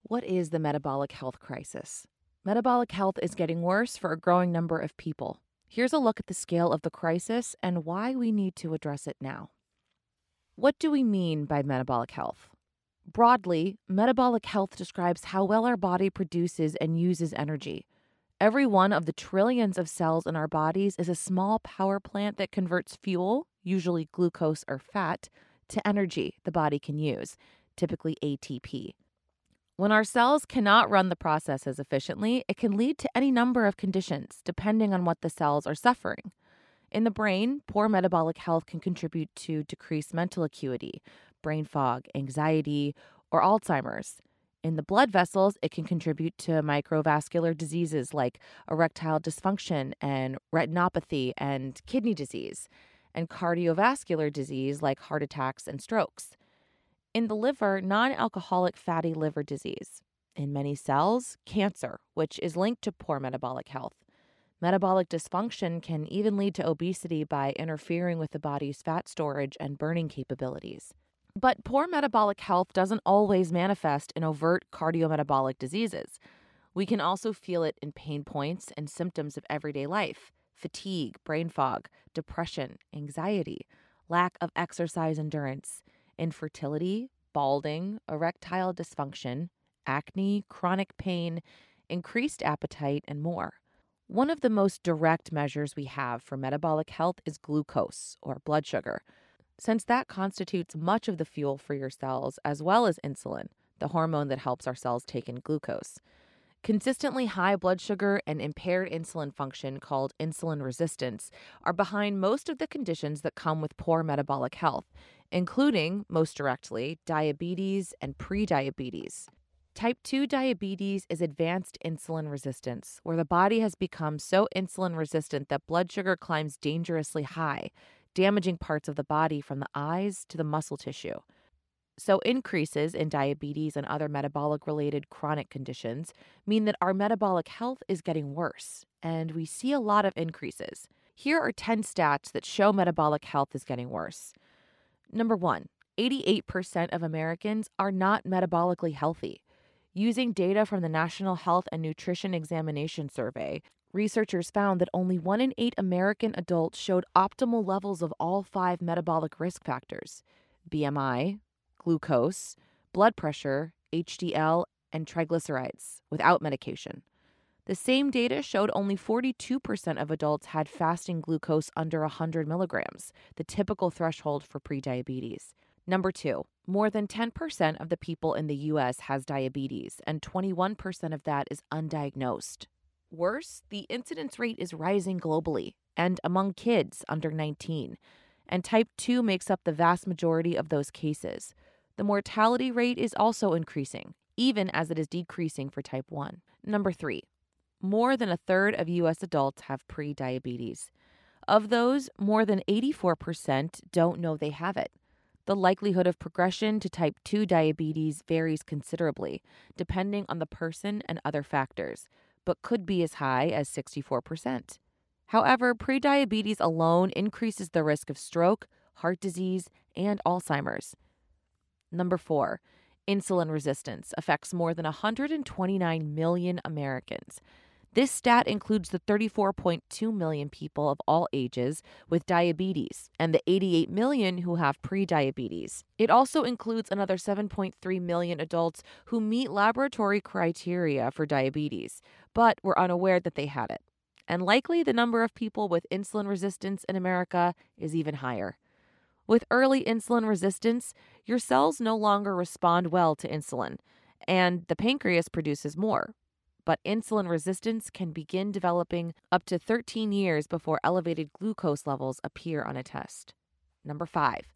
What is the metabolic health crisis? Metabolic health is getting worse for a growing number of people. Here's a look at the scale of the crisis and why we need to address it now. What do we mean by metabolic health? Broadly, metabolic health describes how well our body produces and uses energy. Every one of the trillions of cells in our bodies is a small power plant that converts fuel, usually glucose or fat, to energy the body can use, typically ATP. When our cells cannot run the processes efficiently, it can lead to any number of conditions, depending on what the cells are suffering. In the brain, poor metabolic health can contribute to decreased mental acuity, brain fog, anxiety, or Alzheimer's. In the blood vessels, it can contribute to microvascular diseases like erectile dysfunction and retinopathy and kidney disease, and cardiovascular disease like heart attacks and strokes. In the liver, non-alcoholic fatty liver disease. In many cells, cancer, which is linked to poor metabolic health. Metabolic dysfunction can even lead to obesity by interfering with the body's fat storage and burning capabilities. But poor metabolic health doesn't always manifest in overt cardiometabolic diseases. We can also feel it in pain points and symptoms of everyday life: fatigue, brain fog, depression, anxiety, lack of exercise endurance, infertility, balding, erectile dysfunction, acne, chronic pain, increased appetite, and more. One of the most direct measures we have for metabolic health is glucose, or blood sugar, since that constitutes much of the fuel for your cells, as well as insulin, the hormone that helps our cells take in glucose. Consistently high blood sugar and impaired insulin function, called insulin resistance, are behind most of the conditions that come with poor metabolic health, including, most directly, diabetes and prediabetes. Type 2 diabetes is advanced insulin resistance, where the body has become so insulin resistant that blood sugar climbs dangerously high, damaging parts of the body from the eyes to the muscle tissue. So, increases in diabetes and other metabolic related chronic conditions mean that our metabolic health is getting worse, and we see a lot of increases. Here are 10 stats that show metabolic health is getting worse. Number 1, 88% of Americans are not metabolically healthy. Using data from the National Health and Nutrition Examination Survey, researchers found that only 1 in 8 American adults showed optimal levels of all 5 metabolic risk factors: BMI, glucose, blood pressure, HDL, and triglycerides without medication. The same data showed only 42% of adults had fasting glucose under 100 milligrams, the typical threshold for prediabetes. Number 2, more than 10% of the people in the U.S. has diabetes, and 21% of that is undiagnosed. Worse, the incidence rate is rising globally and among kids under 19, and type 2 makes up the vast majority of those cases. The mortality rate is also increasing, even as it is decreasing for type 1. Number 3, more than a third of U.S. adults have prediabetes. Of those, more than 84% don't know they have it. The likelihood of progression to type 2 diabetes varies considerably, depending on the person and other factors, but could be as high as 64%. However, prediabetes alone increases the risk of stroke, heart disease, and Alzheimer's. Number 4, insulin resistance affects more than 129 million Americans. This stat includes the 34.2 million people of all ages with diabetes and the 88 million who have prediabetes. It also includes another 7.3 million adults who meet laboratory criteria for diabetes, but were unaware that they had it. And likely the number of people with insulin resistance in America is even higher. With early insulin resistance, your cells no longer respond well to insulin, and the pancreas produces more. But insulin resistance can begin developing up to 13 years before elevated glucose levels appear on a test. Number 5,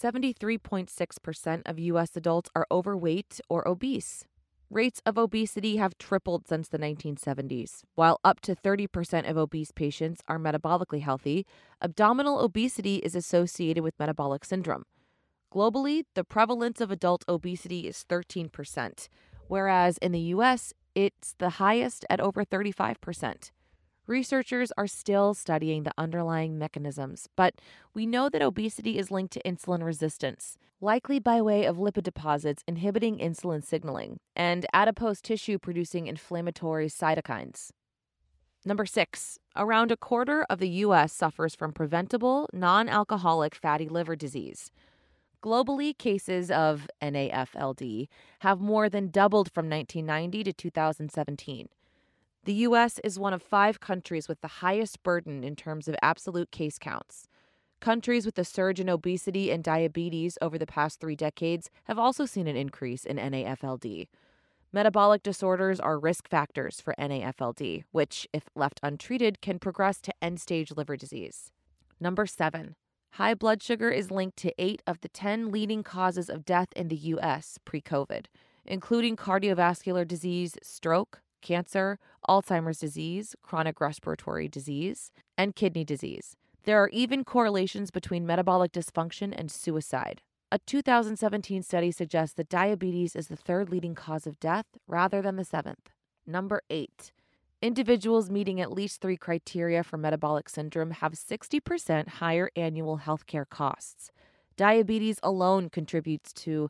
73.6% of U.S. adults are overweight or obese. Rates of obesity have tripled since the 1970s. While up to 30% of obese patients are metabolically healthy, abdominal obesity is associated with metabolic syndrome. Globally, the prevalence of adult obesity is 13%, whereas in the U.S., it's the highest at over 35%. Researchers are still studying the underlying mechanisms, but we know that obesity is linked to insulin resistance, likely by way of lipid deposits inhibiting insulin signaling and adipose tissue producing inflammatory cytokines. Number 6, around a quarter of the U.S. suffers from preventable, non alcoholic fatty liver disease. Globally, cases of NAFLD have more than doubled from 1990 to 2017. The U.S. is one of 5 countries with the highest burden in terms of absolute case counts. Countries with a surge in obesity and diabetes over the past 3 decades have also seen an increase in NAFLD. Metabolic disorders are risk factors for NAFLD, which, if left untreated, can progress to end-stage liver disease. Number 7. High blood sugar is linked to 8 of the 10 leading causes of death in the U.S. pre-COVID, including cardiovascular disease, stroke, cancer, Alzheimer's disease, chronic respiratory disease, and kidney disease. There are even correlations between metabolic dysfunction and suicide. A 2017 study suggests that diabetes is the 3rd leading cause of death rather than the 7th. Number 8. Individuals meeting at least 3 criteria for metabolic syndrome have 60% higher annual healthcare costs. Diabetes alone contributes to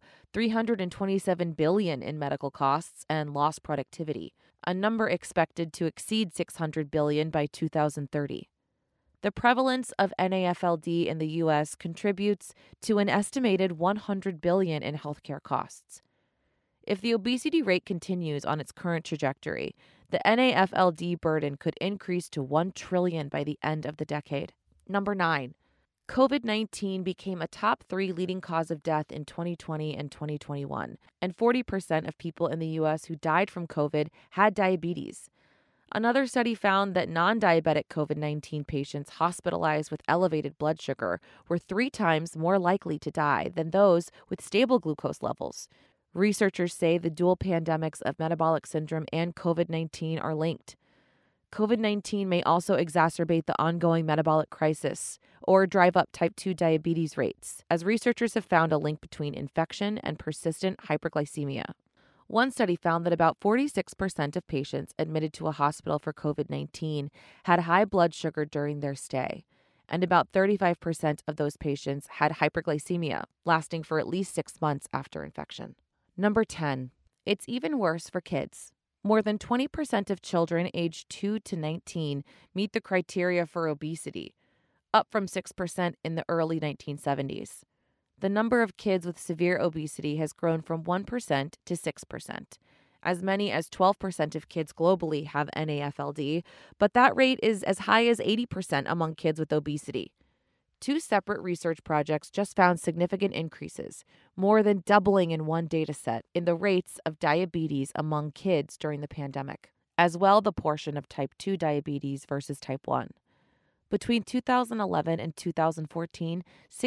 $327 billion in medical costs and lost productivity, a number expected to exceed $600 billion by 2030. The prevalence of NAFLD in the U.S. contributes to an estimated $100 billion in healthcare costs. If the obesity rate continues on its current trajectory, the NAFLD burden could increase to $1 trillion by the end of the decade. Number 9. COVID-19 became a top 3 leading cause of death in 2020 and 2021, and 40% of people in the U.S. who died from COVID had diabetes. Another study found that non-diabetic COVID-19 patients hospitalized with elevated blood sugar were 3 times more likely to die than those with stable glucose levels. Researchers say the dual pandemics of metabolic syndrome and COVID-19 are linked. COVID-19 may also exacerbate the ongoing metabolic crisis or drive up type 2 diabetes rates, as researchers have found a link between infection and persistent hyperglycemia. One study found that about 46% of patients admitted to a hospital for COVID-19 had high blood sugar during their stay, and about 35% of those patients had hyperglycemia, lasting for at least 6 months after infection. Number 10. It's even worse for kids. More than 20% of children aged 2 to 19 meet the criteria for obesity, up from 6% in the early 1970s. The number of kids with severe obesity has grown from 1% to 6%. As many as 12% of kids globally have NAFLD, but that rate is as high as 80% among kids with obesity. 2 separate research projects just found significant increases, more than doubling in one data set, in the rates of diabetes among kids during the pandemic, as well the portion of type 2 diabetes versus type 1. Between 2011 and 2014,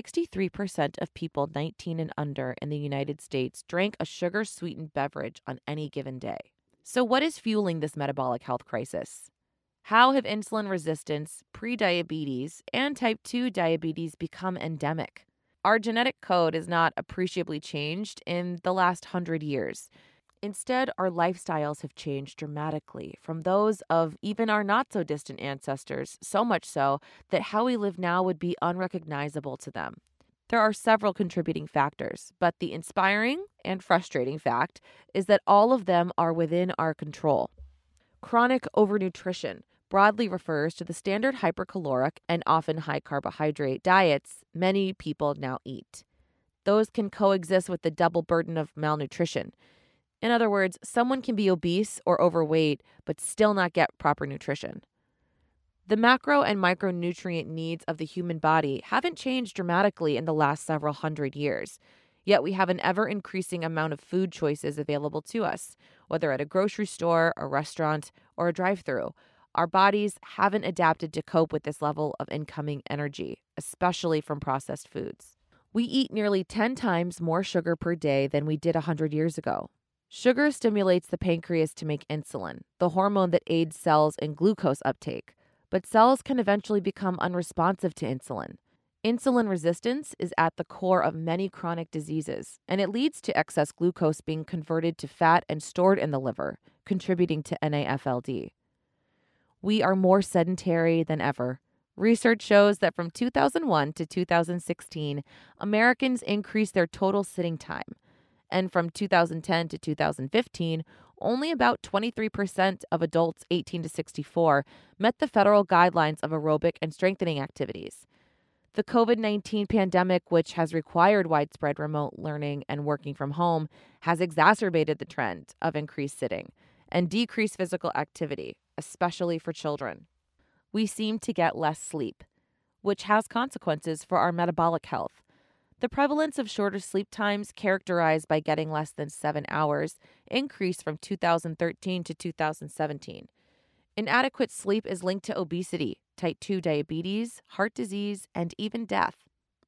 63% of people 19 and under in the United States drank a sugar-sweetened beverage on any given day. So what is fueling this metabolic health crisis? How have insulin resistance, prediabetes, and type 2 diabetes become endemic? Our genetic code is not appreciably changed in the last 100 years. Instead, our lifestyles have changed dramatically from those of even our not-so-distant ancestors, so much so that how we live now would be unrecognizable to them. There are several contributing factors, but the inspiring and frustrating fact is that all of them are within our control. Chronic overnutrition broadly refers to the standard hypercaloric and often high carbohydrate diets many people now eat. Those can coexist with the double burden of malnutrition. In other words, someone can be obese or overweight but still not get proper nutrition. The macro and micronutrient needs of the human body haven't changed dramatically in the last several hundred years, yet we have an ever-increasing amount of food choices available to us, whether at a grocery store, a restaurant, or a drive-thru. Our bodies haven't adapted to cope with this level of incoming energy, especially from processed foods. We eat nearly 10 times more sugar per day than we did 100 years ago. Sugar stimulates the pancreas to make insulin, the hormone that aids cells in glucose uptake, but cells can eventually become unresponsive to insulin. Insulin resistance is at the core of many chronic diseases, and it leads to excess glucose being converted to fat and stored in the liver, contributing to NAFLD. We are more sedentary than ever. Research shows that from 2001 to 2016, Americans increased their total sitting time. And from 2010 to 2015, only about 23% of adults 18 to 64 met the federal guidelines of aerobic and strengthening activities. The COVID-19 pandemic, which has required widespread remote learning and working from home, has exacerbated the trend of increased sitting and decreased physical activity, especially for children. We seem to get less sleep, which has consequences for our metabolic health. The prevalence of shorter sleep times, characterized by getting less than 7 hours, increased from 2013 to 2017. Inadequate sleep is linked to obesity, type 2 diabetes, heart disease, and even death.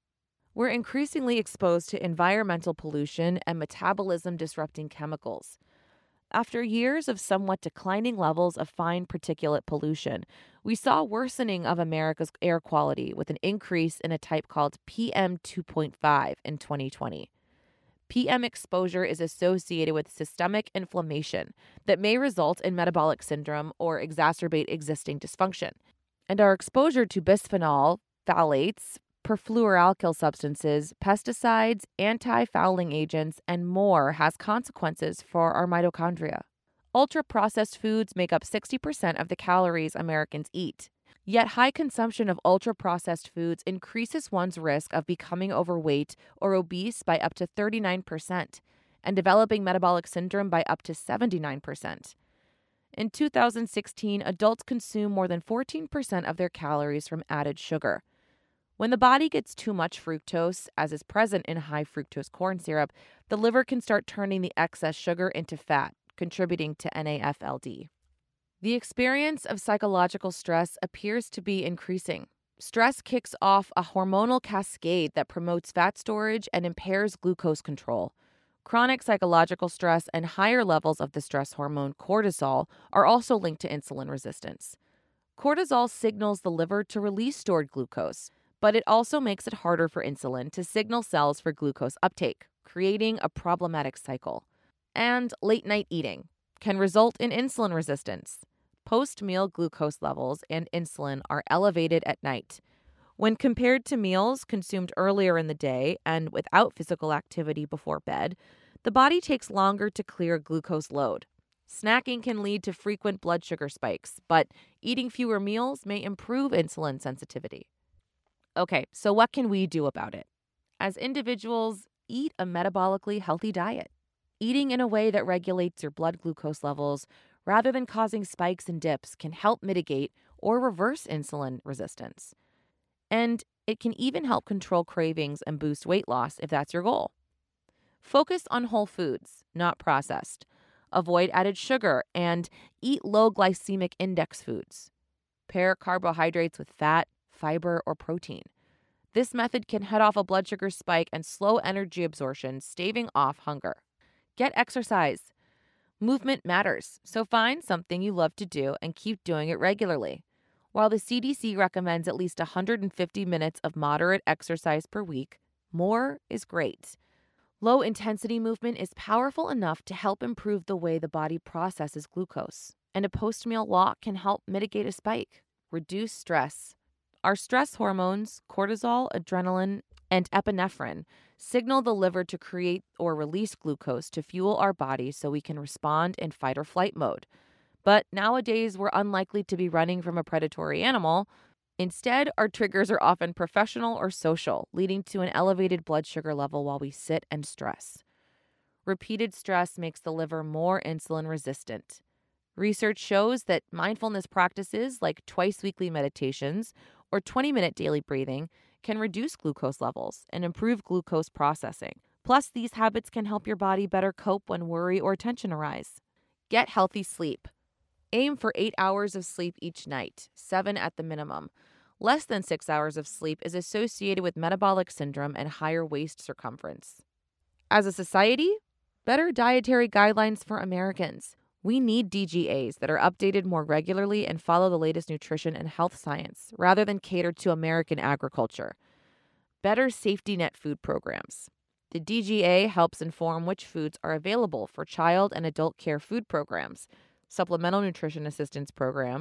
We're increasingly exposed to environmental pollution and metabolism-disrupting chemicals. After years of somewhat declining levels of fine particulate pollution, we saw worsening of America's air quality with an increase in a type called PM 2.5 in 2020. PM exposure is associated with systemic inflammation that may result in metabolic syndrome or exacerbate existing dysfunction. And our exposure to bisphenol, phthalates, perfluoroalkyl substances, pesticides, anti-fouling agents, and more has consequences for our mitochondria. Ultra-processed foods make up 60% of the calories Americans eat. Yet high consumption of ultra-processed foods increases one's risk of becoming overweight or obese by up to 39% and developing metabolic syndrome by up to 79%. In 2016, adults consume more than 14% of their calories from added sugar. When the body gets too much fructose, as is present in high fructose corn syrup, the liver can start turning the excess sugar into fat, contributing to NAFLD. The experience of psychological stress appears to be increasing. Stress kicks off a hormonal cascade that promotes fat storage and impairs glucose control. Chronic psychological stress and higher levels of the stress hormone cortisol are also linked to insulin resistance. Cortisol signals the liver to release stored glucose, but it also makes it harder for insulin to signal cells for glucose uptake, creating a problematic cycle. And late-night eating can result in insulin resistance. Post-meal glucose levels and insulin are elevated at night. When compared to meals consumed earlier in the day and without physical activity before bed, the body takes longer to clear a glucose load. Snacking can lead to frequent blood sugar spikes, but eating fewer meals may improve insulin sensitivity. Okay, so what can we do about it? As individuals, eat a metabolically healthy diet. Eating in a way that regulates your blood glucose levels rather than causing spikes and dips can help mitigate or reverse insulin resistance. And it can even help control cravings and boost weight loss if that's your goal. Focus on whole foods, not processed. Avoid added sugar and eat low glycemic index foods. Pair carbohydrates with fat, fiber, or protein. This method can head off a blood sugar spike and slow energy absorption, staving off hunger. Get exercise. Movement matters, so find something you love to do and keep doing it regularly. While the CDC recommends at least 150 minutes of moderate exercise per week, more is great. Low-intensity movement is powerful enough to help improve the way the body processes glucose, and a post-meal walk can help mitigate a spike. Reduce stress. Our stress hormones, cortisol, adrenaline, and epinephrine, signal the liver to create or release glucose to fuel our body so we can respond in fight or flight mode. But nowadays, we're unlikely to be running from a predatory animal. Instead, our triggers are often professional or social, leading to an elevated blood sugar level while we sit and stress. Repeated stress makes the liver more insulin resistant. Research shows that mindfulness practices like twice-weekly meditations or 20-minute daily breathing can reduce glucose levels and improve glucose processing. Plus, these habits can help your body better cope when worry or tension arise. Get healthy sleep. Aim for 8 hours of sleep each night, 7 at the minimum. Less than 6 hours of sleep is associated with metabolic syndrome and higher waist circumference. As a society, better dietary guidelines for Americans. We need DGAs that are updated more regularly and follow the latest nutrition and health science, rather than cater to American agriculture. Better safety net food programs. The DGA helps inform which foods are available for child and adult care food programs, supplemental nutrition assistance program,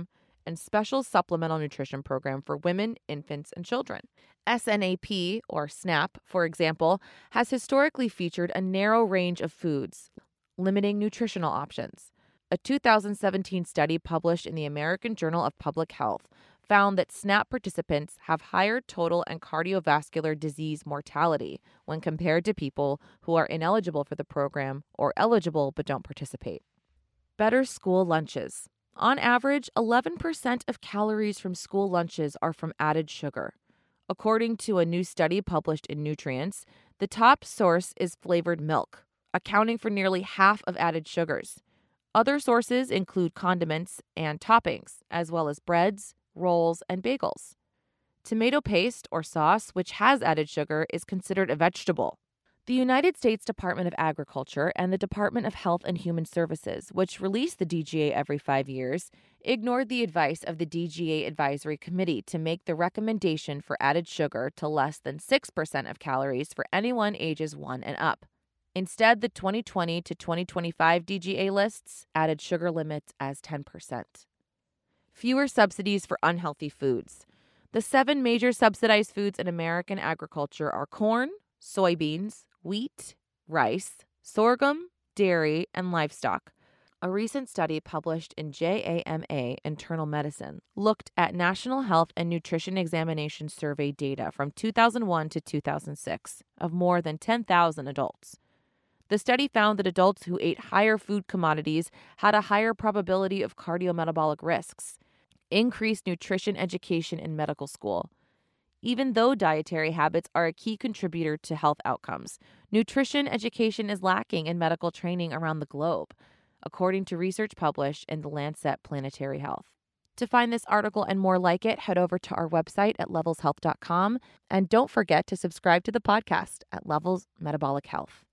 and special supplemental nutrition program for women, infants, and children. SNAP, or SNAP, for example, has historically featured a narrow range of foods, limiting nutritional options. A 2017 study published in the American Journal of Public Health found that SNAP participants have higher total and cardiovascular disease mortality when compared to people who are ineligible for the program or eligible but don't participate. Better school lunches. On average, 11% of calories from school lunches are from added sugar. According to a new study published in Nutrients, the top source is flavored milk, accounting for nearly half of added sugars. Other sources include condiments and toppings, as well as breads, rolls, and bagels. Tomato paste or sauce, which has added sugar, is considered a vegetable. The United States Department of Agriculture and the Department of Health and Human Services, which release the DGA every 5 years, ignored the advice of the DGA Advisory Committee to make the recommendation for added sugar to less than 6% of calories for anyone ages 1 and up. Instead, the 2020 to 2025 DGA lists added sugar limits as 10%. Fewer subsidies for unhealthy foods. The 7 major subsidized foods in American agriculture are corn, soybeans, wheat, rice, sorghum, dairy, and livestock. A recent study published in JAMA Internal Medicine looked at National Health and Nutrition Examination Survey data from 2001 to 2006 of more than 10,000 adults. The study found that adults who ate higher food commodities had a higher probability of cardiometabolic risks, increased nutrition education in medical school. Even though dietary habits are a key contributor to health outcomes, nutrition education is lacking in medical training around the globe, according to research published in The Lancet Planetary Health. To find this article and more like it, head over to our website at levelshealth.com, and don't forget to subscribe to the podcast at Levels Metabolic Health.